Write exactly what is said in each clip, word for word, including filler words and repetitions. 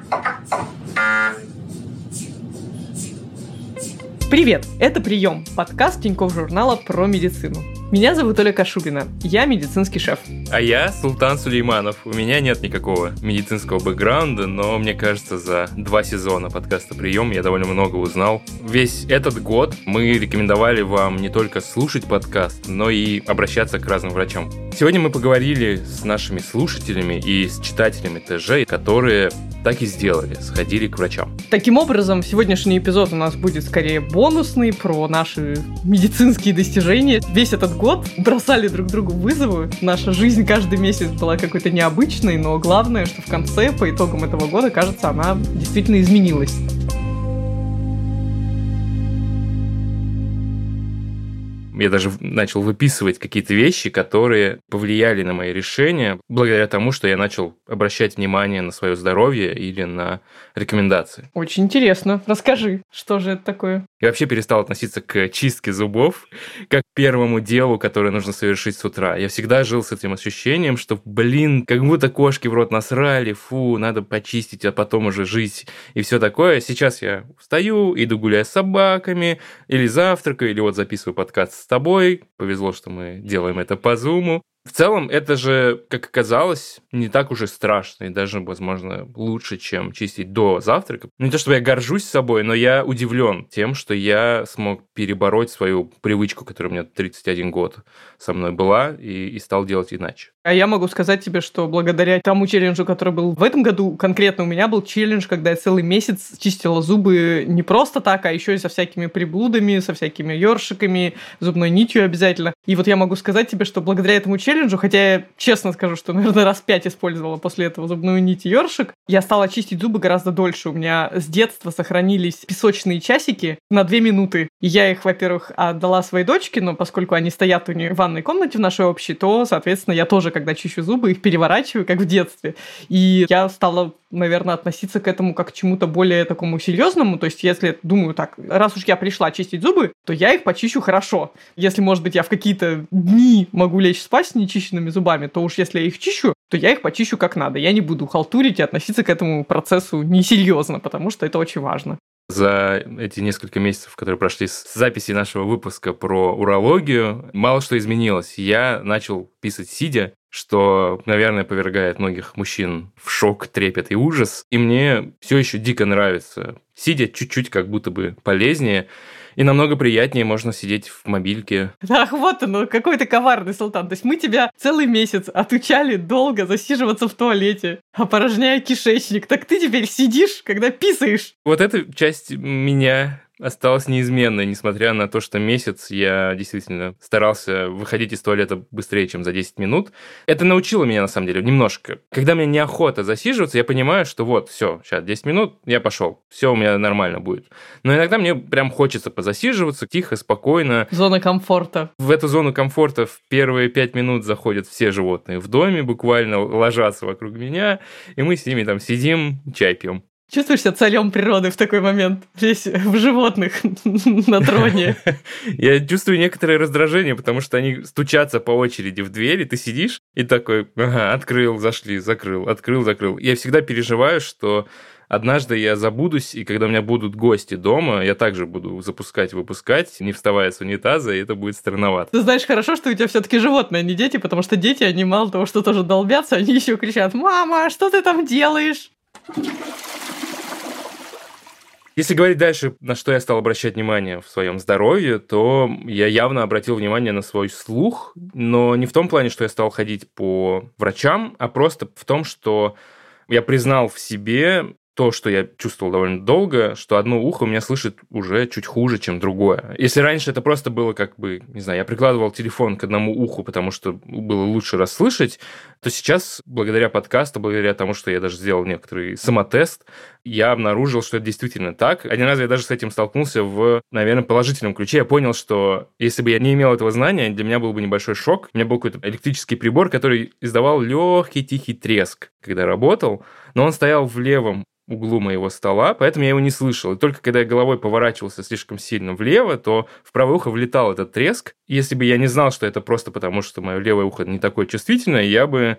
Привет! Это «Прием» – подкаст Тинькофф журнала про медицину. Меня зовут Оля Кашубина, я медицинский шеф. А я Султан Сулейманов. У меня нет никакого медицинского бэкграунда, но мне кажется, за два сезона подкаста «Прием» я довольно много узнал. Весь этот год мы рекомендовали вам не только слушать подкаст, но и обращаться к разным врачам. Сегодня мы поговорили с нашими слушателями и с читателями ТЖ, которые так и сделали, сходили к врачам. Таким образом, сегодняшний эпизод у нас будет скорее бонусный, про наши медицинские достижения. Весь этот год бросали друг другу вызовы. Наша жизнь каждый месяц была какой-то необычной, но главное, что в конце, по итогам этого года, кажется, она действительно изменилась. Я даже начал выписывать какие-то вещи, которые повлияли на мои решения, благодаря тому, что я начал обращать внимание на свое здоровье или на рекомендации. Очень интересно. Расскажи, что же это такое? Я вообще перестал относиться к чистке зубов как к первому делу, которое нужно совершить с утра. Я всегда жил с этим ощущением, что, блин, как будто кошки в рот насрали, фу, надо почистить, а потом уже жить и все такое. Сейчас я встаю, иду гуляю с собаками, или завтракаю, или вот записываю подкаст с тобой. Повезло, что мы делаем это по Зуму. В целом, это же, как оказалось, не так уж и страшно, и даже, возможно, лучше, чем чистить до завтрака. Не то чтобы я горжусь собой, но я удивлен тем, что я смог перебороть свою привычку, которая у меня тридцать один год со мной была, и, и стал делать иначе. А я могу сказать тебе, что благодаря тому челленджу, который был в этом году, конкретно у меня был челлендж, когда я целый месяц чистила зубы не просто так, а еще и со всякими приблудами, со всякими ёршиками, зубной нитью обязательно. И вот я могу сказать тебе, что благодаря этому челленджу, хотя я честно скажу, что, наверное, раз пять использовала после этого зубную нить и ёршик, я стала чистить зубы гораздо дольше. У меня с детства сохранились песочные часики на две минуты. И я их, во-первых, отдала своей дочке, но поскольку они стоят у нее в ванной комнате в нашей общей, то, соответственно, я тоже, когда чищу зубы, их переворачиваю, как в детстве. И я стала, наверное, относиться к этому как к чему-то более такому серьезному. То есть, если, думаю так, раз уж я пришла чистить зубы, то я их почищу хорошо. Если, может быть, я в какие-то дни могу лечь спать с нечищенными зубами, то уж если я их чищу, то я их почищу как надо. Я не буду халтурить и относиться к этому процессу несерьезно, потому что это очень важно. За эти несколько месяцев, которые прошли с записи нашего выпуска про урологию, мало что изменилось. Я начал писать сидя, что, наверное, повергает многих мужчин в шок, трепет и ужас. И мне все еще дико нравится. Сидя чуть-чуть как будто бы полезнее, и намного приятнее можно сидеть в мобильке. Ах, вот оно, какой ты коварный, Султан. То есть мы тебя целый месяц отучали долго засиживаться в туалете, опорожняя кишечник. Так ты теперь сидишь, когда писаешь. Вот эта часть меня осталась неизменной, несмотря на то, что месяц я действительно старался выходить из туалета быстрее, чем за десять минут. Это научило меня, на самом деле, немножко. Когда мне неохота засиживаться, я понимаю, что вот, все, сейчас десять минут, я пошел, все у меня нормально будет. Но иногда мне прям хочется позасиживаться, тихо, спокойно. Зона комфорта. В эту зону комфорта в первые пять минут заходят все животные в доме, буквально ложатся вокруг меня, и мы с ними там сидим, чай пьем. Чувствуешь себя царем природы в такой момент? Здесь в животных на троне. Я чувствую некоторое раздражение, потому что они стучатся по очереди в дверь, и ты сидишь и такой, ага, открыл, зашли, закрыл, открыл, закрыл. Я всегда переживаю, что однажды я забудусь, и когда у меня будут гости дома, я также буду запускать, выпускать, не вставая с унитаза, и это будет странновато. Ты знаешь, хорошо, что у тебя все-таки животные, а не дети, потому что дети, они мало того, что тоже долбятся, они еще кричат: «Мама, что ты там делаешь?» Если говорить дальше, на что я стал обращать внимание в своем здоровье, то я явно обратил внимание на свой слух, но не в том плане, что я стал ходить по врачам, а просто в том, что я признал в себе то, что я чувствовал довольно долго, что одно ухо у меня слышит уже чуть хуже, чем другое. Если раньше это просто было как бы, не знаю, я прикладывал телефон к одному уху, потому что было лучше расслышать, то сейчас, благодаря подкасту, благодаря тому, что я даже сделал некоторый самотест, я обнаружил, что это действительно так. Один раз я даже с этим столкнулся в, наверное, положительном ключе. Я понял, что если бы я не имел этого знания, для меня был бы небольшой шок. У меня был какой-то электрический прибор, который издавал легкий тихий треск, когда работал, но он стоял в левом углу моего стола, поэтому я его не слышал. И только когда я головой поворачивался слишком сильно влево, то в правое ухо влетал этот треск. И если бы я не знал, что это просто потому, что мое левое ухо не такое чувствительное, я бы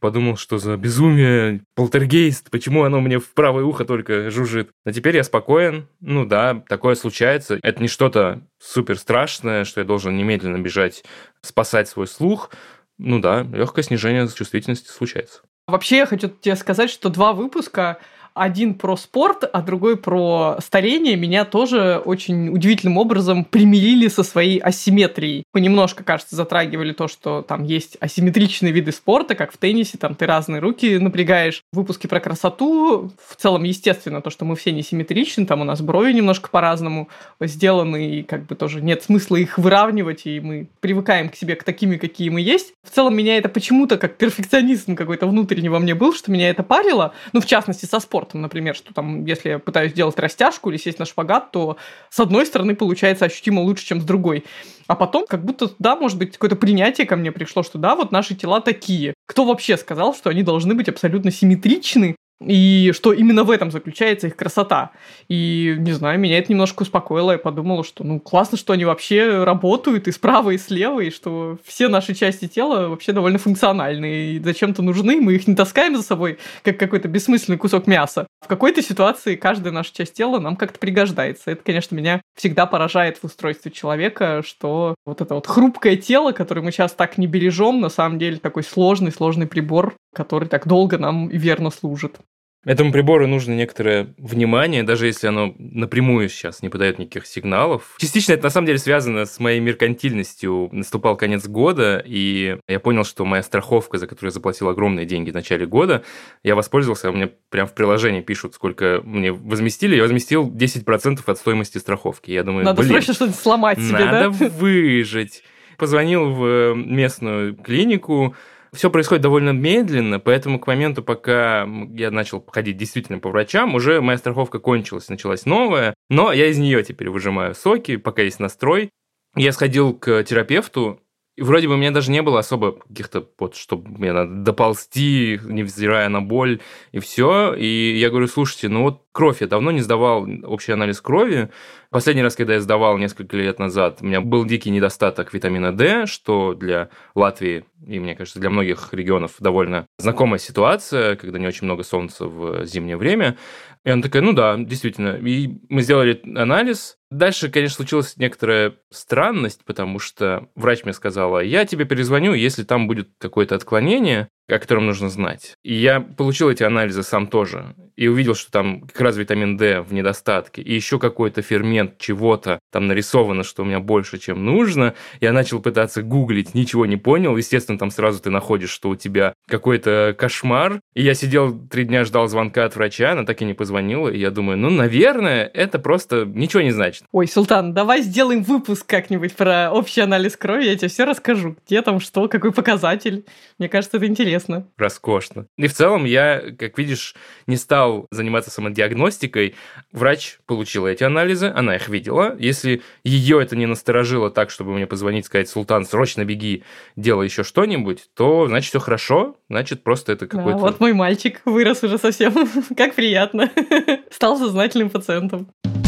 подумал, что за безумие, полтергейст, почему оно мне в правое ухо только жужжит. Но теперь я спокоен. Ну да, такое случается. Это не что-то супер страшное, что я должен немедленно бежать спасать свой слух. Ну да, легкое снижение чувствительности случается. Вообще, я хочу тебе сказать, что два выпуска, один про спорт, а другой про старение, меня тоже очень удивительным образом примирили со своей асимметрией. Мы немножко, кажется, затрагивали то, что там есть асимметричные виды спорта, как в теннисе, там ты разные руки напрягаешь. Выпуски про красоту, в целом, естественно, то, что мы все не симметричны, там у нас брови немножко по-разному сделаны, и как бы тоже нет смысла их выравнивать, и мы привыкаем к себе, к такими, какие мы есть. В целом, меня это почему-то, как перфекционизм какой-то внутренний во мне был, что меня это парило, ну, в частности, со спортом. Например, что там, если я пытаюсь делать растяжку или сесть на шпагат, то с одной стороны получается ощутимо лучше, чем с другой. А потом как будто, да, может быть, какое-то принятие ко мне пришло, что да, вот наши тела такие. Кто вообще сказал, что они должны быть абсолютно симметричны? И что именно в этом заключается их красота. И, не знаю, меня это немножко успокоило. Я подумала, что ну классно, что они вообще работают и справа, и слева, и что все наши части тела вообще довольно функциональны. И зачем-то нужны, мы их не таскаем за собой, как какой-то бессмысленный кусок мяса. В какой-то ситуации каждая наша часть тела нам как-то пригождается. Это, конечно, меня всегда поражает в устройстве человека, что вот это вот хрупкое тело, которое мы сейчас так не бережем, на самом деле такой сложный-сложный прибор, который так долго нам и верно служит. Этому прибору нужно некоторое внимание, даже если оно напрямую сейчас не подает никаких сигналов. Частично это на самом деле связано с моей меркантильностью. Наступал конец года, и я понял, что моя страховка, за которую я заплатил огромные деньги в начале года, я воспользовался, у меня прям в приложении пишут, сколько мне возместили. Я возместил десять процентов от стоимости страховки. Я думаю, надо блин, срочно что-нибудь сломать себе, да? Надо выжить. Позвонил в местную клинику. Все происходит довольно медленно, поэтому к моменту, пока я начал ходить действительно по врачам, уже моя страховка кончилась, началась новая, но я из нее теперь выжимаю соки, пока есть настрой. Я сходил к терапевту, и вроде бы у меня даже не было особо каких-то, вот, чтобы мне надо доползти, невзирая на боль, и все. И я говорю, слушайте, ну вот кровь я давно не сдавал, общий анализ крови. Последний раз, когда я сдавал несколько лет назад, у меня был дикий недостаток витамина D, что для Латвии и, мне кажется, для многих регионов довольно знакомая ситуация, когда не очень много солнца в зимнее время. И она такая, ну да, действительно. И мы сделали анализ. Дальше, конечно, случилась некоторая странность, потому что врач мне сказала, я тебе перезвоню, если там будет какое-то отклонение, о котором нужно знать. И я получил эти анализы сам тоже. И увидел, что там как раз витамин D в недостатке. И еще какой-то фермент чего-то. Там нарисовано, что у меня больше, чем нужно. Я начал пытаться гуглить, ничего не понял. Естественно, там сразу ты находишь, что у тебя какой-то кошмар. И я сидел три дня, ждал звонка от врача. Она так и не позвонила. И я думаю, ну, наверное, это просто ничего не значит. Ой, Султан, давай сделаем выпуск как-нибудь про общий анализ крови. Я тебе все расскажу. Где там что, какой показатель. Мне кажется, это интересно. Роскошно. И в целом я, как видишь, не стал заниматься самодиагностикой. Врач получила эти анализы, она их видела. Если ее это не насторожило так, чтобы мне позвонить, сказать, Султан, срочно беги, делай еще что-нибудь, то значит все хорошо, значит просто это какой-то... Да, вот мой мальчик вырос уже совсем. Как приятно. Стал сознательным пациентом.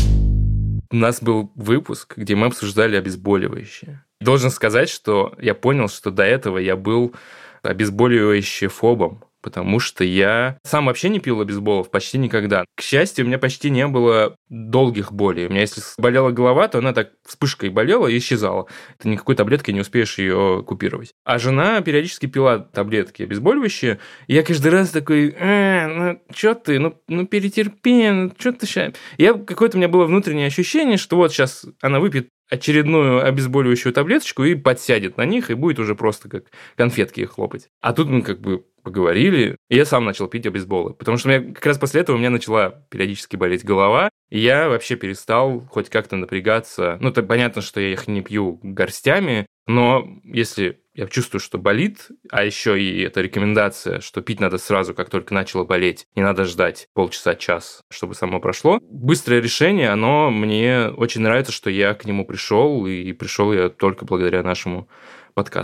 У нас был выпуск, где мы обсуждали обезболивающие. Должен сказать, что я понял, что до этого я был обезболивающим фобом, потому что я сам вообще не пил обезболов почти никогда. К счастью, у меня почти не было долгих болей. У меня если болела голова, то она так вспышкой болела и исчезала. Ты никакой таблеткой не успеешь ее купировать. А жена периодически пила таблетки обезболивающие, и я каждый раз такой, э, ну что ты, ну, ну перетерпи, ну что ты сейчас... Я, какое-то у меня было внутреннее ощущение, что вот сейчас она выпьет очередную обезболивающую таблеточку и подсядет на них, и будет уже просто как конфетки их хлопать. А тут мы как бы поговорили, и я сам начал пить обезболы. Потому что у меня, как раз после этого у меня начала периодически болеть голова, и я вообще перестал хоть как-то напрягаться. Ну, то понятно, что я их не пью горстями, но если я чувствую, что болит, а еще и эта рекомендация, что пить надо сразу, как только начало болеть, не надо ждать полчаса-час, чтобы само прошло. Быстрое решение, оно мне очень нравится, что я к нему пришел, и пришел я только благодаря нашему подкасту.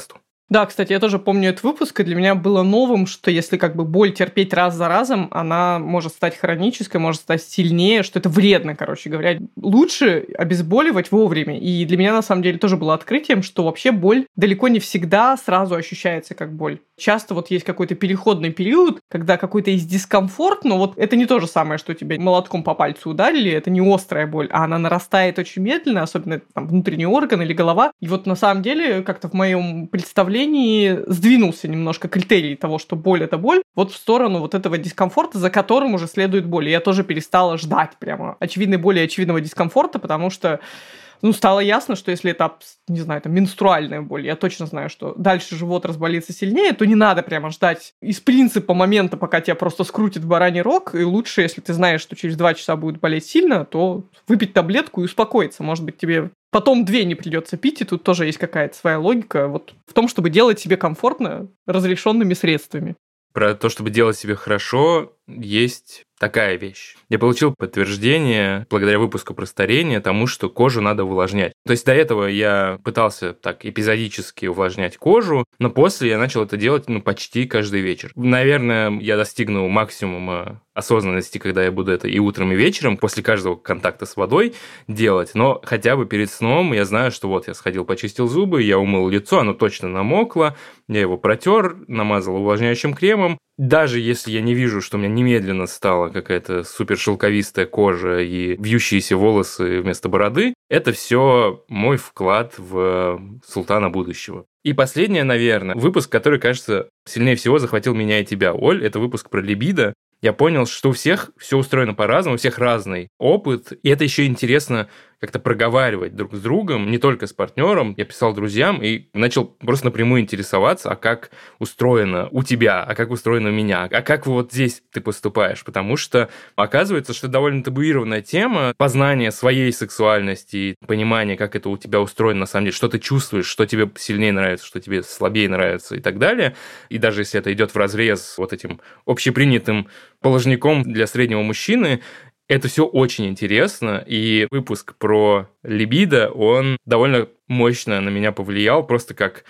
Да, кстати, я тоже помню этот выпуск, и для меня было новым, что если как бы боль терпеть раз за разом, она может стать хронической, может стать сильнее, что это вредно, короче говоря. Лучше обезболивать вовремя. И для меня, на самом деле, тоже было открытием, что вообще боль далеко не всегда сразу ощущается как боль. Часто вот есть какой-то переходный период, когда какой-то есть дискомфорт, но вот это не то же самое, что тебя молотком по пальцу ударили, это не острая боль, а она нарастает очень медленно, особенно там внутренний орган или голова. И вот на самом деле как-то в моем представлении сдвинулся немножко критерий того, что боль – это боль, вот в сторону вот этого дискомфорта, за которым уже следует боль. И я тоже перестала ждать прямо очевидной боли и очевидного дискомфорта, потому что ну, стало ясно, что если это, не знаю, там, менструальная боль, я точно знаю, что дальше живот разболится сильнее, то не надо прямо ждать из принципа момента, пока тебя просто скрутит бараний рог, и лучше, если ты знаешь, что через два часа будет болеть сильно, то выпить таблетку и успокоиться. Может быть, тебе потом две не придется пить, и тут тоже есть какая-то своя логика вот в том, чтобы делать себе комфортно разрешенными средствами. Про то, чтобы делать себе хорошо, есть такая вещь. Я получил подтверждение, благодаря выпуску про старение, тому, что кожу надо увлажнять. То есть до этого я пытался так эпизодически увлажнять кожу, но после я начал это делать ну, почти каждый вечер. Наверное, я достигну максимума осознанности, когда я буду это и утром, и вечером, после каждого контакта с водой делать, но хотя бы перед сном я знаю, что вот я сходил, почистил зубы, я умыл лицо, оно точно намокло, я его протер, намазал увлажняющим кремом. Даже если я не вижу, что у меня немедленно стала какая-то супер шелковистая кожа и вьющиеся волосы вместо бороды, это все мой вклад в султана будущего. И последнее, наверное, выпуск, который, кажется, сильнее всего захватил меня и тебя, Оль, это выпуск про либидо. Я понял, что у всех все устроено по-разному, у всех разный опыт, и это еще интересно как-то проговаривать друг с другом, не только с партнером. Я писал друзьям и начал просто напрямую интересоваться, а как устроено у тебя, а как устроено у меня, а как вот здесь ты поступаешь, потому что оказывается, что это довольно табуированная тема, познание своей сексуальности, понимание, как это у тебя устроено на самом деле, что ты чувствуешь, что тебе сильнее нравится, что тебе слабее нравится и так далее. И даже если это идет вразрез вот этим общепринятым положником для среднего мужчины, это все очень интересно, и выпуск про либидо, он довольно мощно на меня повлиял, просто как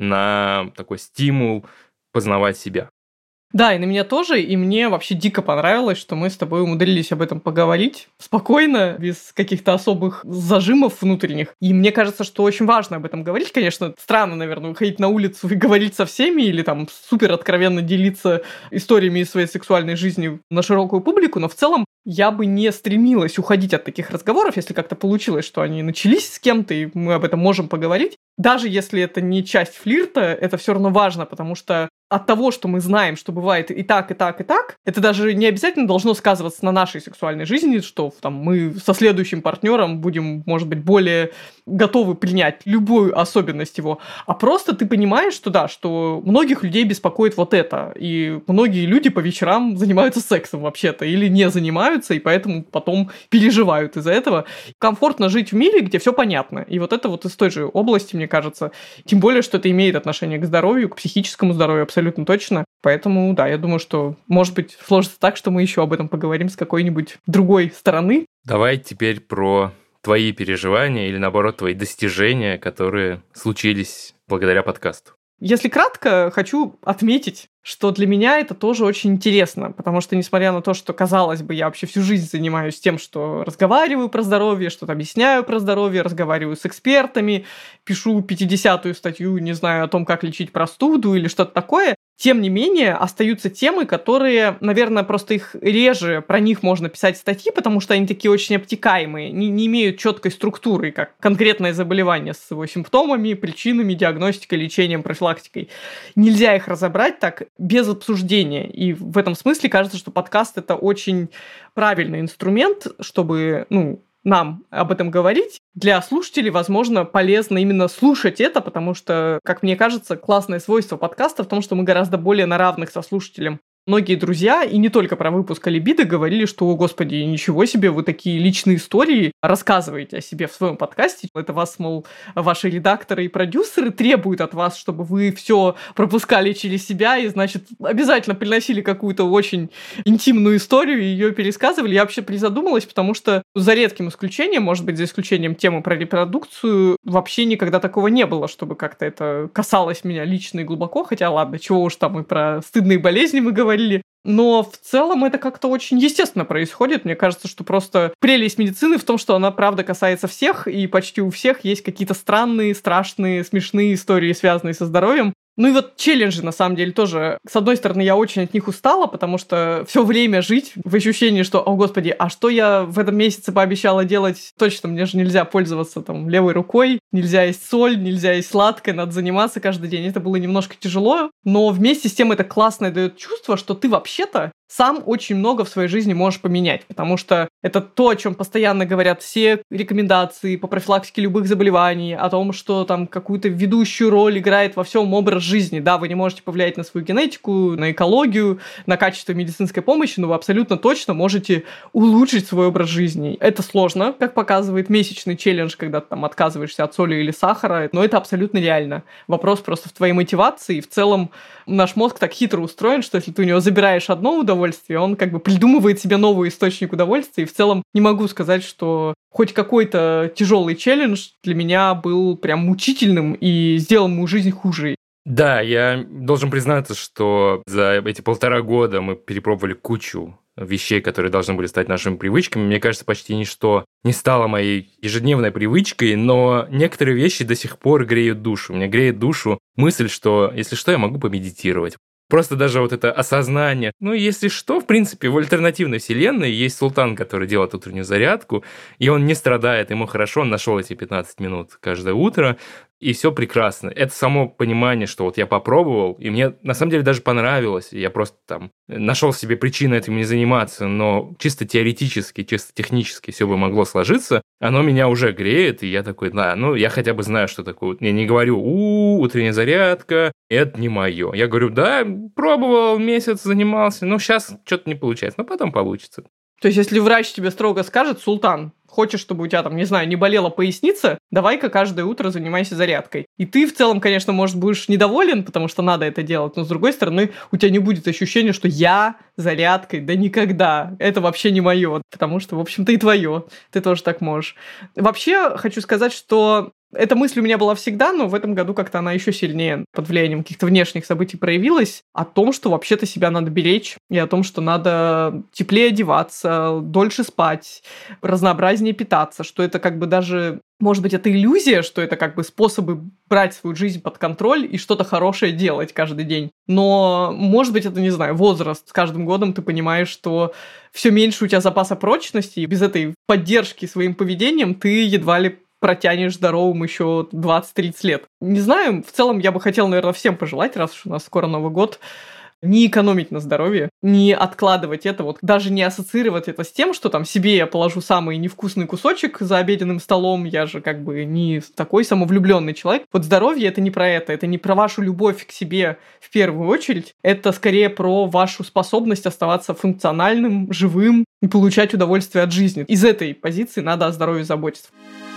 на такой стимул познавать себя. Да, и на меня тоже, и мне вообще дико понравилось, что мы с тобой умудрились об этом поговорить спокойно, без каких-то особых зажимов внутренних. И мне кажется, что очень важно об этом говорить. Конечно, странно, наверное, выходить на улицу и говорить со всеми, или там супер откровенно делиться историями из своей сексуальной жизни на широкую публику, но в целом я бы не стремилась уходить от таких разговоров, если как-то получилось, что они начались с кем-то, и мы об этом можем поговорить. Даже если это не часть флирта, это все равно важно, потому что от того, что мы знаем, что бывает и так, и так, и так, это даже не обязательно должно сказываться на нашей сексуальной жизни, что там, мы со следующим партнером будем, может быть, более готовы принять любую особенность его. А просто ты понимаешь, что да, что многих людей беспокоит вот это. И многие люди по вечерам занимаются сексом вообще-то или не занимаются, и поэтому потом переживают из-за этого. Комфортно жить в мире, где все понятно. И вот это вот из той же области, мне кажется. Тем более, что это имеет отношение к здоровью, к психическому здоровью абсолютно точно. Поэтому, да, я думаю, что, может быть, сложится так, что мы еще об этом поговорим с какой-нибудь другой стороны. Давай теперь про твои переживания или, наоборот, твои достижения, которые случились благодаря подкасту. Если кратко, хочу отметить, что для меня это тоже очень интересно, потому что, несмотря на то, что, казалось бы, я вообще всю жизнь занимаюсь тем, что разговариваю про здоровье, что-то объясняю про здоровье, разговариваю с экспертами, пишу пятидесятую статью, не знаю, о том, как лечить простуду или что-то такое, тем не менее, остаются темы, которые, наверное, просто их реже, про них можно писать статьи, потому что они такие очень обтекаемые, не, не имеют четкой структуры, как конкретное заболевание с его симптомами, причинами, диагностикой, лечением, профилактикой. Нельзя их разобрать так без обсуждения. И в этом смысле кажется, что подкаст – это очень правильный инструмент, чтобы, ну, нам об этом говорить. Для слушателей, возможно, полезно именно слушать это, потому что, как мне кажется, классное свойство подкаста в том, что мы гораздо более на равных со слушателем Многие друзья, и не только про выпуск «Алибидо», говорили, что, о, господи, ничего себе, вы такие личные истории рассказываете о себе в своем подкасте. Это вас, мол, ваши редакторы и продюсеры требуют от вас, чтобы вы все пропускали через себя и, значит, обязательно приносили какую-то очень интимную историю и ее пересказывали. Я вообще призадумалась, потому что, за редким исключением, может быть, за исключением темы про репродукцию, вообще никогда такого не было, чтобы как-то это касалось меня лично и глубоко. Хотя, ладно, чего уж там и про стыдные болезни мы говорили. Но в целом это как-то очень естественно происходит. Мне кажется, что просто прелесть медицины в том, что она, правда, касается всех, и почти у всех есть какие-то странные, страшные, смешные истории, связанные со здоровьем. Ну и вот челленджи, на самом деле, тоже. С одной стороны, я очень от них устала, потому что все время жить в ощущении, что, о господи, а что я в этом месяце пообещала делать? Точно, мне же нельзя пользоваться там левой рукой, нельзя есть соль, нельзя есть сладкое, надо заниматься каждый день. Это было немножко тяжело, но вместе с тем это классное дает чувство, что ты вообще-то сам очень много в своей жизни можешь поменять, потому что это то, о чем постоянно говорят все рекомендации по профилактике любых заболеваний, о том, что там какую-то ведущую роль играет во всем образ жизни. Да, вы не можете повлиять на свою генетику, на экологию, на качество медицинской помощи, но вы абсолютно точно можете улучшить свой образ жизни. Это сложно, как показывает месячный челлендж, когда ты там отказываешься от соли или сахара, но это абсолютно реально. Вопрос просто в твоей мотивации, и в целом наш мозг так хитро устроен, что если ты у него забираешь одно удовольствие, он как бы придумывает себе новый источник удовольствия. И в целом не могу сказать, что хоть какой-то тяжелый челлендж для меня был прям мучительным и сделал мою жизнь хуже. Да, я должен признаться, что за эти полтора года мы перепробовали кучу вещей, которые должны были стать нашими привычками. Мне кажется, почти ничто не стало моей ежедневной привычкой, но некоторые вещи до сих пор греют душу. Мне греет душу мысль, что, если что, я могу помедитировать. Просто даже вот это осознание. Ну, если что, в принципе, в альтернативной вселенной есть султан, который делает утреннюю зарядку, и он не страдает, ему хорошо, он нашел эти пятнадцать минут каждое утро, и все прекрасно. Это само понимание, что вот я попробовал, и мне на самом деле даже понравилось, я просто там нашел себе причину этим не заниматься, но чисто теоретически, чисто технически все бы могло сложиться, оно меня уже греет, и я такой, да, ну, я хотя бы знаю, что такое. Я не говорю, у утренняя зарядка, это не мое. Я говорю, да, пробовал, месяц занимался, но сейчас что-то не получается, но потом получится. То есть, если врач тебе строго скажет, Султан, хочешь, чтобы у тебя там, не знаю, не болела поясница, давай-ка каждое утро занимайся зарядкой. И ты в целом, конечно, может, будешь недоволен, потому что надо это делать, но с другой стороны, у тебя не будет ощущения, что я зарядкой, да никогда, это вообще не мое, потому что, в общем-то, и твое, ты тоже так можешь. Вообще, хочу сказать, что эта мысль у меня была всегда, но в этом году как-то она еще сильнее под влиянием каких-то внешних событий проявилась, о том, что вообще-то себя надо беречь, и о том, что надо теплее одеваться, дольше спать, разнообразнее питаться, что это как бы даже, может быть, это иллюзия, что это как бы способы брать свою жизнь под контроль и что-то хорошее делать каждый день. Но, может быть, это, не знаю, возраст. С каждым годом ты понимаешь, что все меньше у тебя запаса прочности, и без этой поддержки своим поведением ты едва ли протянешь здоровым еще двадцать-тридцать лет. Не знаю, в целом я бы хотела, наверное, всем пожелать, раз уж у нас скоро Новый год, не экономить на здоровье, не откладывать это, вот даже не ассоциировать это с тем, что там себе я положу самый невкусный кусочек за обеденным столом, я же как бы не такой самовлюбленный человек. Вот здоровье — это не про это, это не про вашу любовь к себе в первую очередь, это скорее про вашу способность оставаться функциональным, живым и получать удовольствие от жизни. Из этой позиции надо о здоровье заботиться.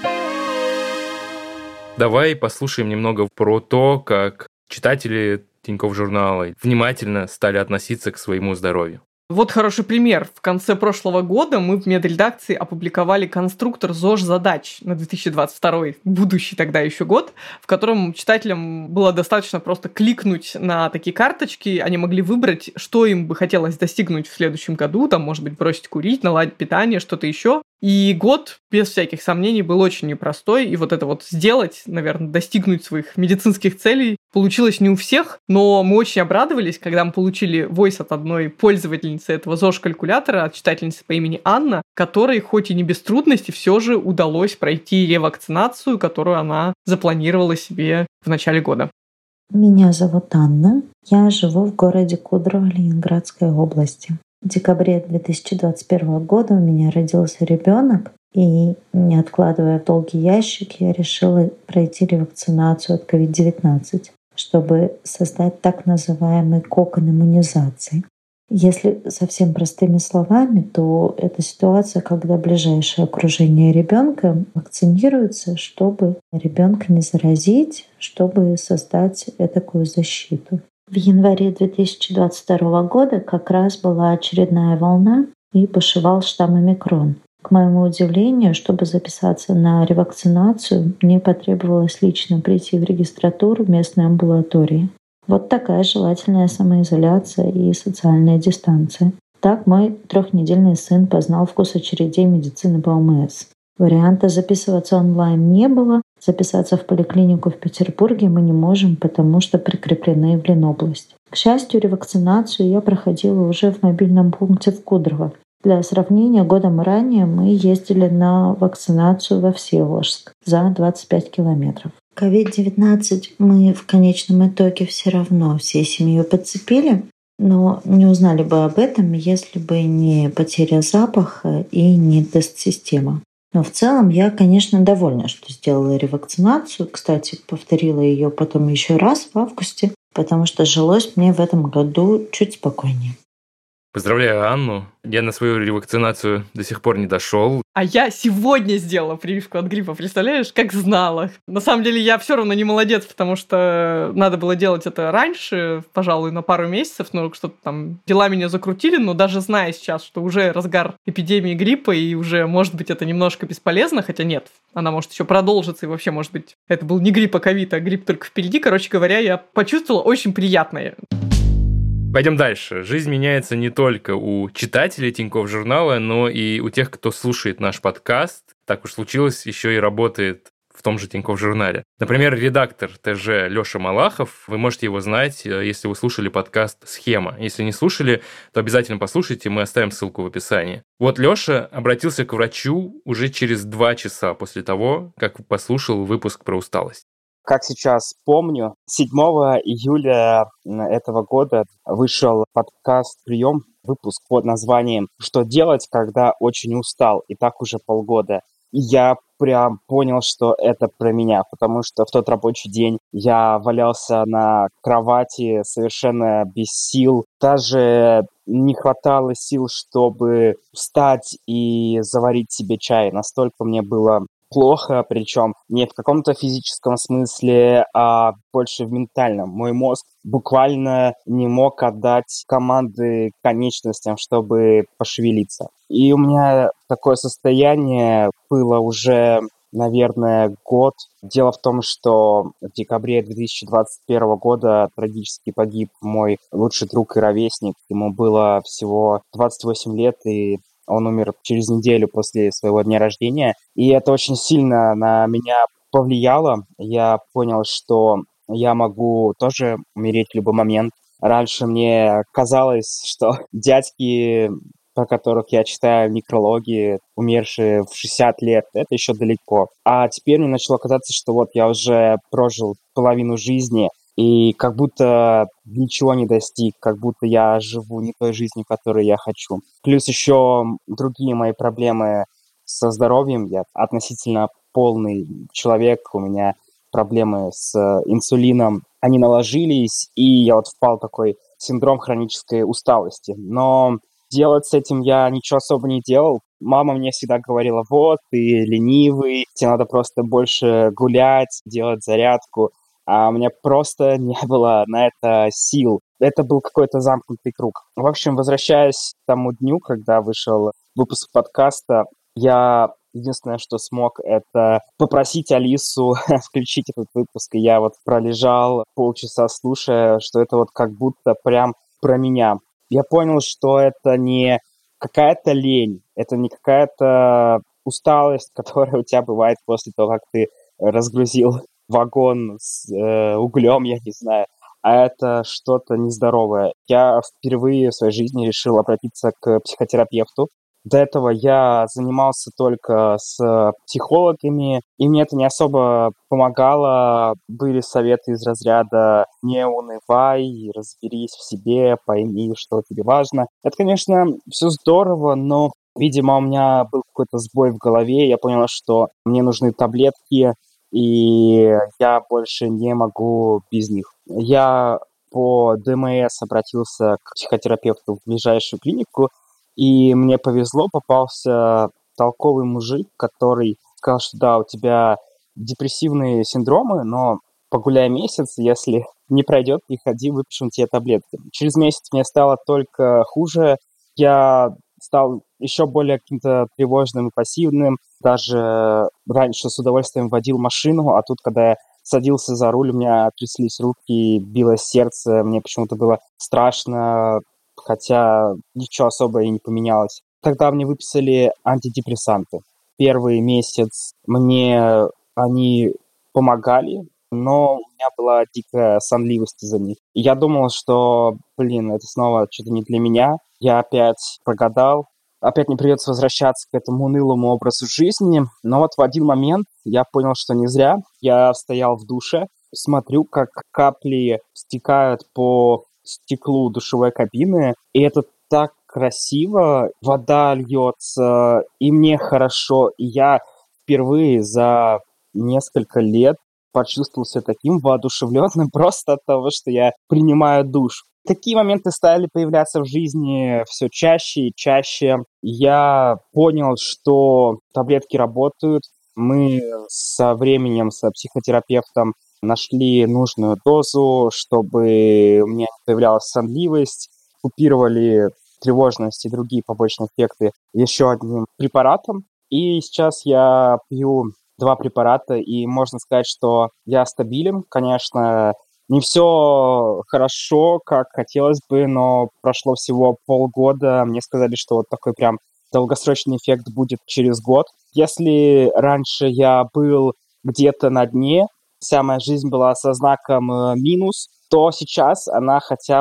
Давай послушаем немного про то, как читатели Тинькофф журнала внимательно стали относиться к своему здоровью. Вот хороший пример. В конце прошлого года мы в медредакции опубликовали конструктор ЗОЖ-задач на две тысячи двадцать второй, будущий тогда еще год, в котором читателям было достаточно просто кликнуть на такие карточки, они могли выбрать, что им бы хотелось достигнуть в следующем году, там, может быть, бросить курить, наладить питание, что-то еще. И год, без всяких сомнений, был очень непростой, и вот это вот сделать, наверное, достигнуть своих медицинских целей получилось не у всех, но мы очень обрадовались, когда мы получили войс от одной пользовательницы этого ЗОЖ-калькулятора, от читательницы по имени Анна, которой, хоть и не без трудностей, все же удалось пройти ревакцинацию, которую она запланировала себе в начале года. Меня зовут Анна, я живу в городе Кудрово Ленинградской области. В декабре две тысячи двадцать первого года у меня родился ребенок, и, не откладывая в долгий ящик, я решила пройти ревакцинацию от ковид девятнадцать, чтобы создать так называемый кокон иммунизации. Если совсем простыми словами, то это ситуация, когда ближайшее окружение ребенка вакцинируется, чтобы ребенка не заразить, чтобы создать такую защиту. В январе две тысячи двадцать второго года как раз была очередная волна и бушевал штамм омикрон. К моему удивлению, чтобы записаться на ревакцинацию, мне потребовалось лично прийти в регистратуру местной амбулатории. Вот такая желательная самоизоляция и социальная дистанция. Так мой трехнедельный сын познал вкус очередей медицины по ОМС. Варианта записываться онлайн не было. Записаться в поликлинику в Петербурге мы не можем, потому что прикреплены в Ленобласть. К счастью, ревакцинацию я проходила уже в мобильном пункте в Кудрово. Для сравнения, годом ранее мы ездили на вакцинацию во Всеволожск за двадцать пять километров. ковид девятнадцать мы в конечном итоге все равно всей семьей подцепили, но не узнали бы об этом, если бы не потеря запаха и не тест-система. Но в целом я, конечно, довольна, что сделала ревакцинацию. Кстати, повторила ее потом еще раз в августе, потому что жилось мне в этом году чуть спокойнее. Поздравляю Анну. Я на свою ревакцинацию до сих пор не дошел. А я сегодня сделала прививку от гриппа, представляешь, как знала. На самом деле я все равно не молодец, потому что надо было делать это раньше, пожалуй, на пару месяцев, но что-то там дела меня закрутили, но даже зная сейчас, что уже разгар эпидемии гриппа, и уже, может быть, это немножко бесполезно, хотя нет, она может еще продолжиться, и вообще, может быть, это был не грипп, а ковид, а грипп только впереди. Короче говоря, я почувствовала очень приятное. Пойдем дальше. Жизнь меняется не только у читателей Тинькофф журнала, но и у тех, кто слушает наш подкаст. Так уж случилось, еще и работает в том же Тинькофф журнале. Например, редактор ТЖ Леша Малахов. Вы можете его знать, если вы слушали подкаст «Схема». Если не слушали, то обязательно послушайте, мы оставим ссылку в описании. Вот Леша обратился к врачу уже через два часа после того, как послушал выпуск про усталость. Как сейчас помню, седьмого июля этого года вышел подкаст «Прием», выпуск под названием «Что делать, когда очень устал?» И так уже полгода. И я прям понял, что это про меня, потому что в тот рабочий день я валялся на кровати совершенно без сил. Даже не хватало сил, чтобы встать и заварить себе чай. Настолько мне было плохо, причем не в каком-то физическом смысле, а больше в ментальном. Мой мозг буквально не мог отдать команды конечностям, чтобы пошевелиться. И у меня такое состояние было уже, наверное, год. Дело в том, что в декабре две тысячи двадцать первого года трагически погиб мой лучший друг и ровесник. Ему было всего двадцать восемь лет, и он умер через неделю после своего дня рождения, и это очень сильно на меня повлияло. Я понял, что я могу тоже умереть в любой момент. Раньше мне казалось, что дядьки, про которых я читаю некрологи, умершие в шестьдесят лет, это еще далеко. А теперь мне начало казаться, что вот я уже прожил половину жизни, и как будто ничего не достиг, как будто я живу не той жизнью, которую я хочу. Плюс еще другие мои проблемы со здоровьем. Я относительно полный человек, у меня проблемы с инсулином. Они наложились, и я вот впал в такой синдром хронической усталости. Но делать с этим я ничего особо не делал. Мама мне всегда говорила: вот, ты ленивый, тебе надо просто больше гулять, делать зарядку. А у меня просто не было на это сил. Это был какой-то замкнутый круг. В общем, возвращаясь к тому дню, когда вышел выпуск подкаста, я единственное, что смог, это попросить Алису включить этот выпуск. И я вот пролежал полчаса, слушая, что это вот как будто прям про меня. Я понял, что это не какая-то лень, это не какая-то усталость, которая у тебя бывает после того, как ты разгрузил вагон с э, углем, я не знаю, а это что-то нездоровое. Я впервые в своей жизни решил обратиться к психотерапевту. До этого я занимался только с психологами, и мне это не особо помогало. Были советы из разряда «не унывай, разберись в себе, пойми, что тебе важно». Это, конечно, все здорово, но, видимо, у меня был какой-то сбой в голове. Я понял, что мне нужны таблетки, и я больше не могу без них. Я по ДМС обратился к психотерапевту в ближайшую клинику, и мне повезло, попался толковый мужик, который сказал, что да, у тебя депрессивные синдромы, но погуляй месяц, если не пройдет, приходи, выпишем тебе таблетки. Через месяц мне стало только хуже, я стал еще более каким-то тревожным и пассивным, даже раньше с удовольствием водил машину, а тут, когда я садился за руль, у меня тряслись руки, билось сердце, мне почему-то было страшно, хотя ничего особо и не поменялось. Тогда мне выписали антидепрессанты. Первый месяц мне они помогали, но у меня была дикая сонливость из-за них. И я думал, что, блин, это снова что-то не для меня. Я опять прогадал, опять мне придется возвращаться к этому унылому образу жизни. Но вот в один момент я понял, что не зря. Я стоял в душе, смотрю, как капли стекают по стеклу душевой кабины, и это так красиво, вода льется, и мне хорошо, и я впервые за несколько лет почувствовал себя таким воодушевленным просто от того, что я принимаю душ. Такие моменты стали появляться в жизни все чаще и чаще. Я понял, что таблетки работают. Мы со временем, со психотерапевтом нашли нужную дозу, чтобы у меня не появлялась сонливость, купировали тревожность и другие побочные эффекты еще одним препаратом. И сейчас я пью два препарата, и можно сказать, что я стабилен. Конечно, не все хорошо, как хотелось бы, но прошло всего полгода. Мне сказали, что вот такой прям долгосрочный эффект будет через год. Если раньше я был где-то на дне, вся моя жизнь была со знаком минус, то сейчас она хотя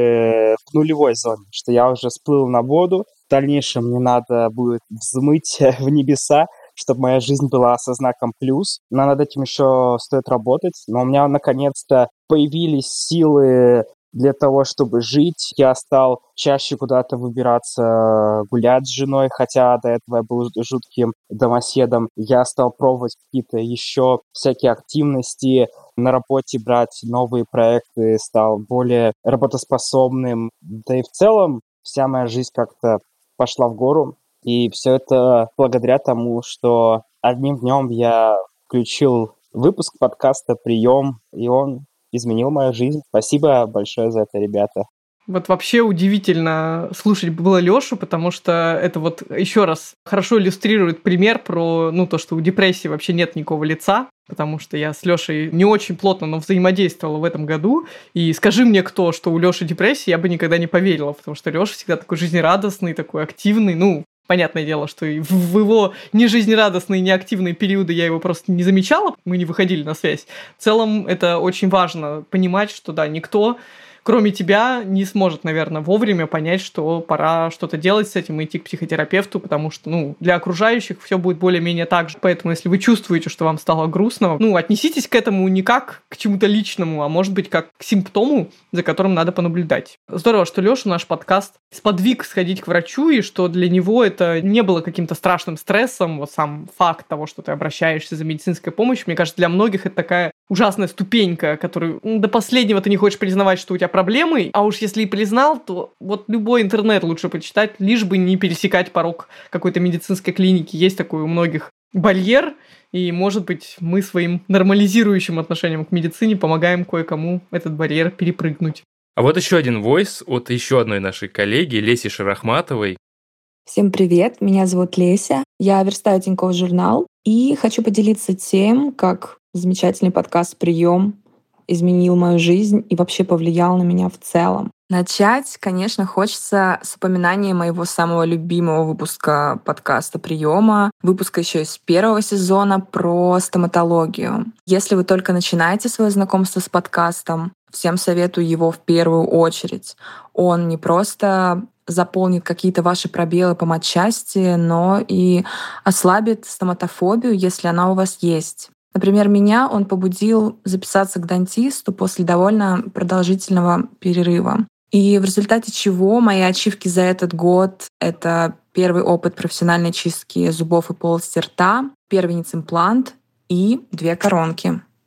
бы в нулевой зоне, что я уже всплыл на воду. В дальнейшем мне надо будет взмыть в небеса, чтобы моя жизнь была со знаком плюс. Но над этим еще стоит работать. Но у меня наконец-то появились силы для того, чтобы жить. Я стал чаще куда-то выбираться, гулять с женой, хотя до этого я был жутким домоседом. Я стал пробовать какие-то еще всякие активности, на работе брать новые проекты, стал более работоспособным. Да и в целом вся моя жизнь как-то пошла в гору. И все это благодаря тому, что одним днем я включил выпуск подкаста «Прием», и он изменил мою жизнь. Спасибо большое за это, ребята. Вот вообще удивительно слушать было Лёшу, потому что это вот еще раз хорошо иллюстрирует пример про, ну, то, что у депрессии вообще нет никакого лица, потому что я с Лёшей не очень плотно, но взаимодействовала в этом году, и скажи мне кто, что у Лёши депрессия, я бы никогда не поверила, потому что Лёша всегда такой жизнерадостный, такой активный, ну, понятное дело, что и в его нежизнерадостные, неактивные периоды я его просто не замечала, мы не выходили на связь. В целом это очень важно понимать, что да, никто, кроме тебя, не сможет, наверное, вовремя понять, что пора что-то делать с этим и идти к психотерапевту, потому что, ну, для окружающих все будет более-менее так же. Поэтому, если вы чувствуете, что вам стало грустно, ну, отнеситесь к этому не как к чему-то личному, а может быть, как к симптому, за которым надо понаблюдать. Здорово, что Лёша наш подкаст сподвиг сходить к врачу, и что для него это не было каким-то страшным стрессом, вот сам факт того, что ты обращаешься за медицинской помощью. Мне кажется, для многих это такая ужасная ступенька, которую ну, до последнего ты не хочешь признавать, что у тебя проблемы, а уж если и признал, то вот любой интернет лучше почитать, лишь бы не пересекать порог какой-то медицинской клиники. Есть такой у многих барьер, и, может быть, мы своим нормализирующим отношением к медицине помогаем кое-кому этот барьер перепрыгнуть. А вот еще один войс от еще одной нашей коллеги, Леси Шарахматовой. Всем привет, меня зовут Леся, я верстаю Тинькофф журнал и хочу поделиться тем, как замечательный подкаст «Прием» изменил мою жизнь и вообще повлиял на меня в целом. Начать, конечно, хочется с упоминания моего самого любимого выпуска подкаста «Приема», выпуска еще из первого сезона про стоматологию. Если вы только начинаете свое знакомство с подкастом, всем советую его в первую очередь. Он не просто заполнит какие-то ваши пробелы по матчасти, но и ослабит стоматофобию, если она у вас есть. Например, меня он побудил записаться к дантисту после довольно продолжительного перерыва. И в результате чего мои ачивки за этот год — это первый опыт профессиональной чистки зубов и полости рта, первенец имплант и две коронки.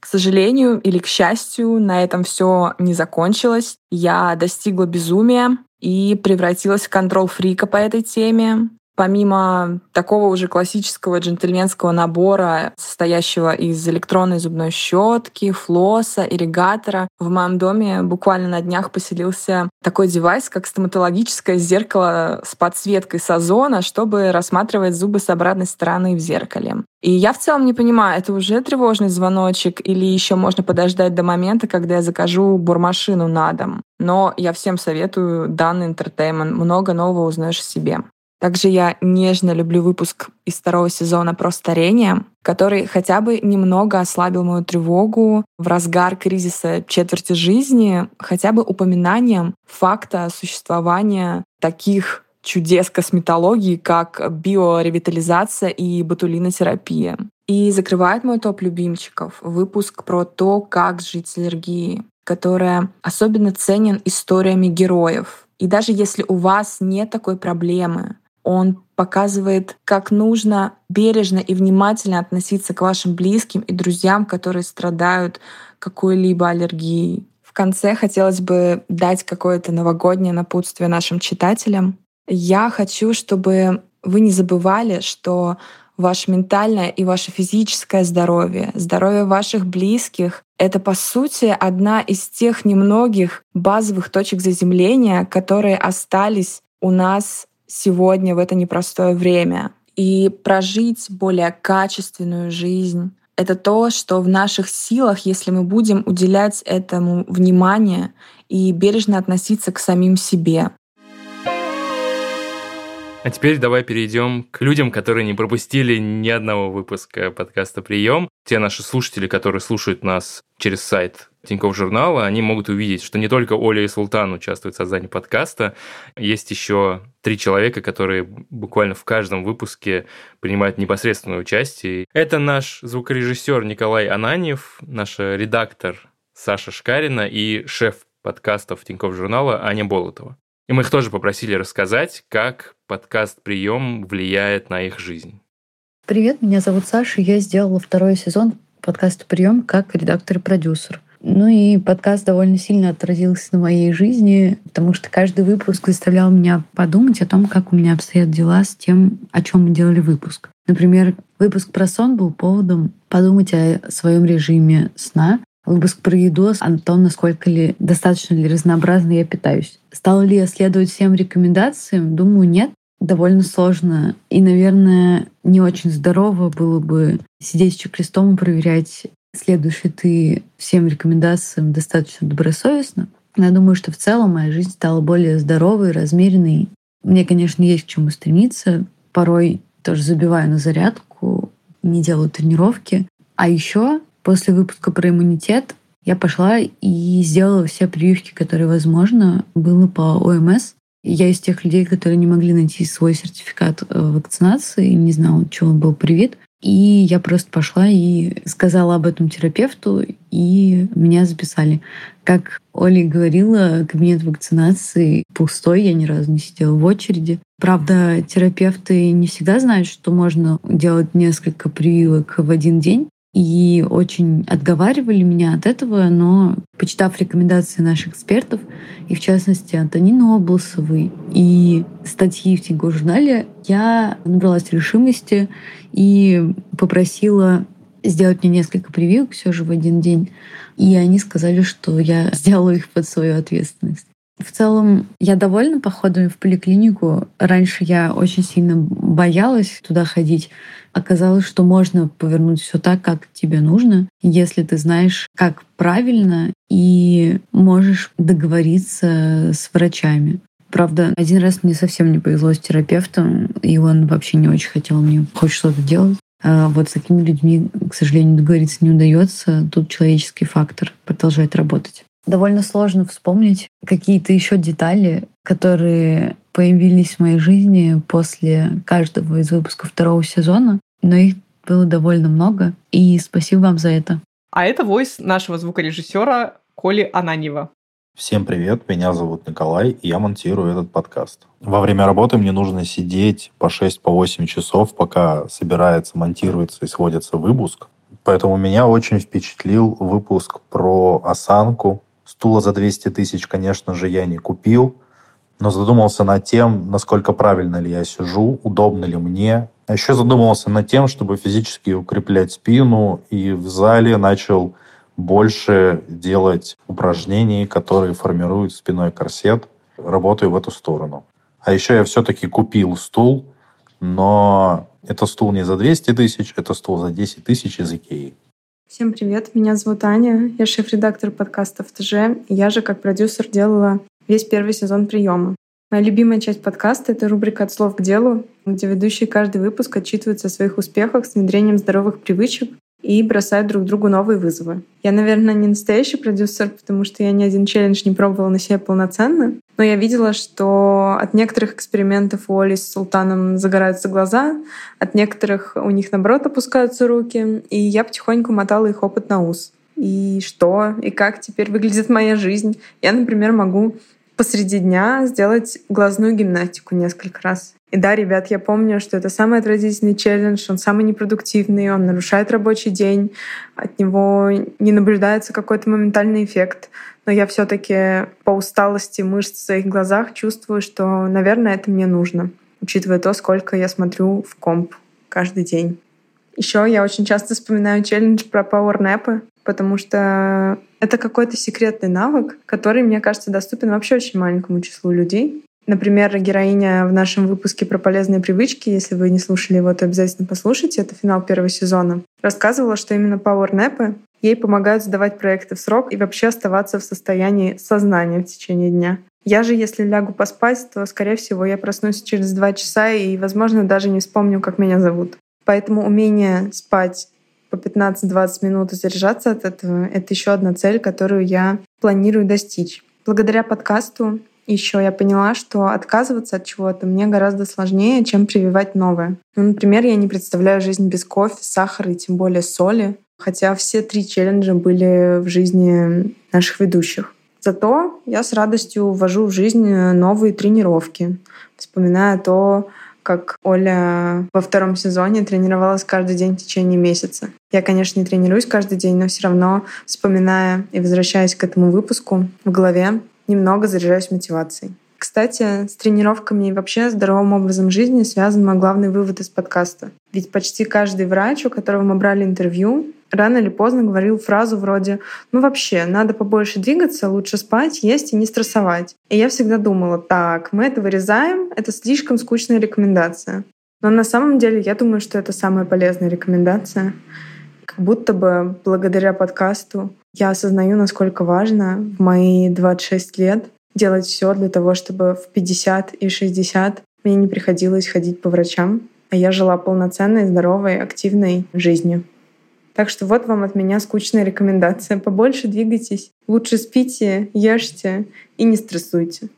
К сожалению или к счастью, на этом все не закончилось. Я достигла безумия и превратилась в контрол-фрика по этой теме. Помимо такого уже классического джентльменского набора, состоящего из электронной зубной щетки, флосса, ирригатора, в моем доме буквально на днях поселился такой девайс, как стоматологическое зеркало с подсветкой с озона, чтобы рассматривать зубы с обратной стороны в зеркале. И я в целом не понимаю, это уже тревожный звоночек или еще можно подождать до момента, когда я закажу бормашину на дом. Но я всем советую данный интертеймент. Много нового узнаешь о себе. Также я нежно люблю выпуск из второго сезона про старение, который хотя бы немного ослабил мою тревогу в разгар кризиса четверти жизни, хотя бы упоминанием факта существования таких чудес косметологии, как биоревитализация и ботулинотерапия. И закрывает мой топ любимчиков выпуск про то, как жить с аллергией, которая особенно ценен историями героев. И даже если у вас нет такой проблемы, он показывает, как нужно бережно и внимательно относиться к вашим близким и друзьям, которые страдают какой-либо аллергией. В конце хотелось бы дать какое-то новогоднее напутствие нашим читателям. Я хочу, чтобы вы не забывали, что ваше ментальное и ваше физическое здоровье, здоровье ваших близких — это, по сути, одна из тех немногих базовых точек заземления, которые остались у нас сегодня в это непростое время. И прожить более качественную жизнь — это то, что в наших силах, если мы будем уделять этому внимание и бережно относиться к самим себе. А теперь давай перейдем к людям, которые не пропустили ни одного выпуска подкаста «Прием». Те наши слушатели, которые слушают нас через сайт Тинькофф Журнала, они могут увидеть, что не только Оля и Султан участвуют в создании подкаста, есть еще три человека, которые буквально в каждом выпуске принимают непосредственное участие. Это наш звукорежиссер Николай Ананьев, наш редактор Саша Шкарина и шеф подкастов Тинькофф Журнала Аня Болотова. И мы их тоже попросили рассказать, как подкаст «Прием» влияет на их жизнь. Привет, меня зовут Саша, я сделала второй сезон подкаста «Прием» как редактор и продюсер. Ну и подкаст довольно сильно отразился на моей жизни, потому что каждый выпуск заставлял меня подумать о том, как у меня обстоят дела с тем, о чем мы делали выпуск. Например, выпуск про сон был поводом подумать о своем режиме сна. Выпуск про еду о том, насколько ли достаточно ли разнообразно я питаюсь. Стала ли я следовать всем рекомендациям? Думаю, нет. Довольно сложно. И, наверное, не очень здорово было бы сидеть с чек-листом и проверять, следуешь ли ты всем рекомендациям достаточно добросовестно. Но я думаю, что в целом моя жизнь стала более здоровой, размеренной. Мне, конечно, есть к чему стремиться. Порой тоже забиваю на зарядку, не делаю тренировки. А еще после выпуска про иммунитет я пошла и сделала все прививки, которые возможно было по О Эм Эс. Я из тех людей, которые не могли найти свой сертификат вакцинации, не знала, чего он был привит. И я просто пошла и сказала об этом терапевту, и меня записали. Как Оля говорила, кабинет вакцинации пустой, я ни разу не сидела в очереди. Правда, терапевты не всегда знают, что можно делать несколько прививок в один день. И очень отговаривали меня от этого, но, почитав рекомендации наших экспертов, и в частности Антонины Обласовой, и статьи в Тинькофф Журнале, я набралась решимости и попросила сделать мне несколько прививок все же в один день. И они сказали, что я сделаю их под свою ответственность. В целом, я довольна походами в поликлинику. Раньше я очень сильно боялась туда ходить. Оказалось, что можно повернуть все так, как тебе нужно, если ты знаешь, как правильно, и можешь договориться с врачами. Правда, один раз мне совсем не повезло с терапевтом, и он вообще не очень хотел мне хоть что-то делать. А вот с такими людьми, к сожалению, договориться не удается. Тут человеческий фактор продолжает работать. Довольно сложно вспомнить какие-то еще детали, которые появились в моей жизни после каждого из выпусков второго сезона, но их было довольно много, и спасибо вам за это. А это войс нашего звукорежиссера Коли Ананьева. Всем привет, меня зовут Николай, и я монтирую этот подкаст. Во время работы мне нужно сидеть по шесть-восемь часов, пока собирается, монтируется и сводится выпуск. Поэтому меня очень впечатлил выпуск про осанку. Стула за двести тысяч, конечно же, я не купил, но задумался над тем, насколько правильно ли я сижу, удобно ли мне. А еще задумался над тем, чтобы физически укреплять спину, и в зале начал больше делать упражнений, которые формируют спиной корсет. Работаю в эту сторону. А еще я все-таки купил стул, но это стул не за двести тысяч, это стул за десять тысяч из Икеи. Всем привет, меня зовут Аня, я шеф-редактор подкаста «ФТЖ», и я же как продюсер делала весь первый сезон приема. Моя любимая часть подкаста — это рубрика «От слов к делу», где ведущие каждый выпуск отчитываются о своих успехах с внедрением здоровых привычек и бросают друг другу новые вызовы. Я, наверное, не настоящий продюсер, потому что я ни один челлендж не пробовала на себе полноценно, но я видела, что от некоторых экспериментов у Оли с Султаном загораются глаза, от некоторых у них, наоборот, опускаются руки, и я потихоньку мотала их опыт на ус. И что, и как теперь выглядит моя жизнь. Я, например, могу посреди дня сделать глазную гимнастику несколько раз. И да, ребят, я помню, что это самый отвратительный челлендж, он самый непродуктивный, он нарушает рабочий день, от него не наблюдается какой-то моментальный эффект. Но я все-таки по усталости мышц в своих глазах чувствую, что, наверное, это мне нужно, учитывая то, сколько я смотрю в комп каждый день. Еще я очень часто вспоминаю челлендж про пауэрнэпы, потому что это какой-то секретный навык, который, мне кажется, доступен вообще очень маленькому числу людей. Например, героиня в нашем выпуске про полезные привычки, если вы не слушали его, то обязательно послушайте, это финал первого сезона, рассказывала, что именно пауэрнэпы ей помогают сдавать проекты в срок и вообще оставаться в состоянии сознания в течение дня. Я же, если лягу поспать, то, скорее всего, я проснусь через два часа и, возможно, даже не вспомню, как меня зовут. Поэтому умение спать по пятнадцать-двадцать минут и заряжаться от этого — это еще одна цель, которую я планирую достичь. Благодаря подкасту еще я поняла, что отказываться от чего-то мне гораздо сложнее, чем прививать новое. Ну, например, я не представляю жизнь без кофе, сахара и тем более соли, хотя все три челленджа были в жизни наших ведущих. Зато я с радостью ввожу в жизнь новые тренировки, вспоминая то, как Оля во втором сезоне тренировалась каждый день в течение месяца. Я, конечно, не тренируюсь каждый день, но все равно, вспоминая и возвращаясь к этому выпуску, в голове немного заряжаюсь мотивацией. Кстати, с тренировками и вообще здоровым образом жизни связан мой главный вывод из подкаста. Ведь почти каждый врач, у которого мы брали интервью, рано или поздно говорил фразу вроде «ну вообще, надо побольше двигаться, лучше спать, есть и не стрессовать». И я всегда думала, так, мы это вырезаем, это слишком скучная рекомендация. Но на самом деле я думаю, что это самая полезная рекомендация. Как будто бы благодаря подкасту я осознаю, насколько важно в мои двадцать шесть лет делать все для того, чтобы в пятьдесят и шестьдесят мне не приходилось ходить по врачам, а я жила полноценной, здоровой, активной жизнью. Так что вот вам от меня скучная рекомендация. Побольше двигайтесь, лучше спите, ешьте и не стрессуйте.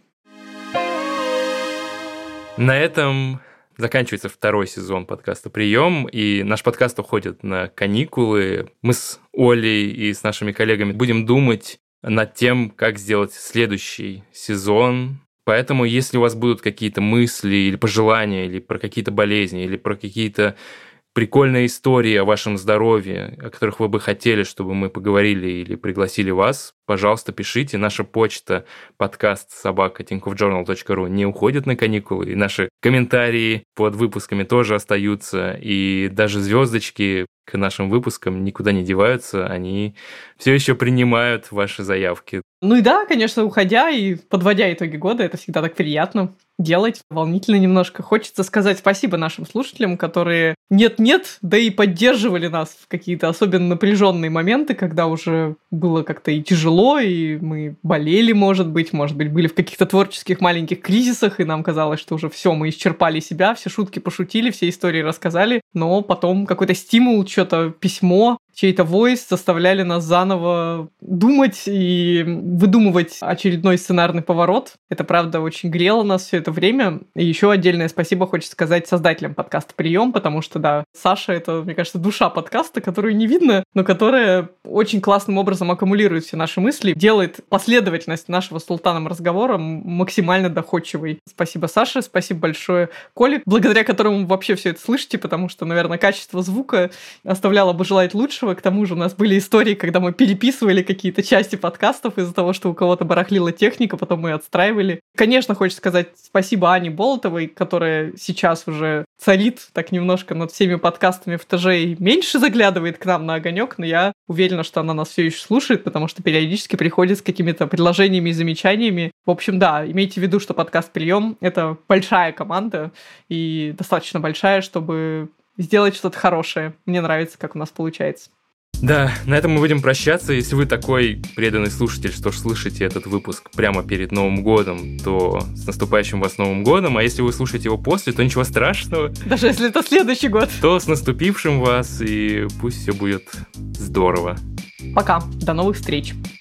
На этом заканчивается второй сезон подкаста «Прием», и наш подкаст уходит на каникулы. Мы с Олей и с нашими коллегами будем думать над тем, как сделать следующий сезон. Поэтому, если у вас будут какие-то мысли или пожелания, или про какие-то болезни, или про какие-то прикольные истории о вашем здоровье, о которых вы бы хотели, чтобы мы поговорили или пригласили вас, пожалуйста, пишите. Наша почта подкаст собака тинькофф джорнал точка ру не уходит на каникулы, и наши комментарии под выпусками тоже остаются, и даже звездочки к нашим выпускам никуда не деваются, они все еще принимают ваши заявки. Ну и да, конечно, уходя и подводя итоги года, это всегда так приятно делать. Волнительно немножко. Хочется сказать спасибо нашим слушателям, которые нет-нет, да и поддерживали нас в какие-то особенно напряженные моменты, когда уже было как-то и тяжело, и мы болели, может быть, может быть, были в каких-то творческих маленьких кризисах, и нам казалось, что уже все, мы исчерпали себя, все шутки пошутили, все истории рассказали, но потом какой-то стимул, что-то письмо, чей-то войс заставляли нас заново думать и выдумывать очередной сценарный поворот. Это, правда, очень грело нас все это время. И еще отдельное спасибо хочется сказать создателям подкаста «Прием», потому что, да, Саша — это, мне кажется, душа подкаста, которую не видно, но которая очень классным образом аккумулирует все наши мысли, делает последовательность нашего с Султаном разговора максимально доходчивой. Спасибо, Саше, спасибо большое Коле, благодаря которому вы вообще все это слышите, потому что, наверное, качество звука оставляло бы желать лучшего. хорошего. К тому же у нас были истории, когда мы переписывали какие-то части подкастов из-за того, что у кого-то барахлила техника, потом мы отстраивали. Конечно, хочется сказать спасибо Ане Болотовой, которая сейчас уже царит так немножко над всеми подкастами в ТЖ и меньше заглядывает к нам на огонек, но я уверена, что она нас все еще слушает, потому что периодически приходит с какими-то предложениями и замечаниями. В общем, да, имейте в виду, что подкаст «Прием» — это большая команда и достаточно большая, чтобы сделать что-то хорошее. Мне нравится, как у нас получается. Да, на этом мы будем прощаться. Если вы такой преданный слушатель, что ж слышите этот выпуск прямо перед Новым годом, то с наступающим вас Новым годом. А если вы слушаете его после, то ничего страшного. Даже если это следующий год. То с наступившим вас, и пусть все будет здорово. Пока. До новых встреч.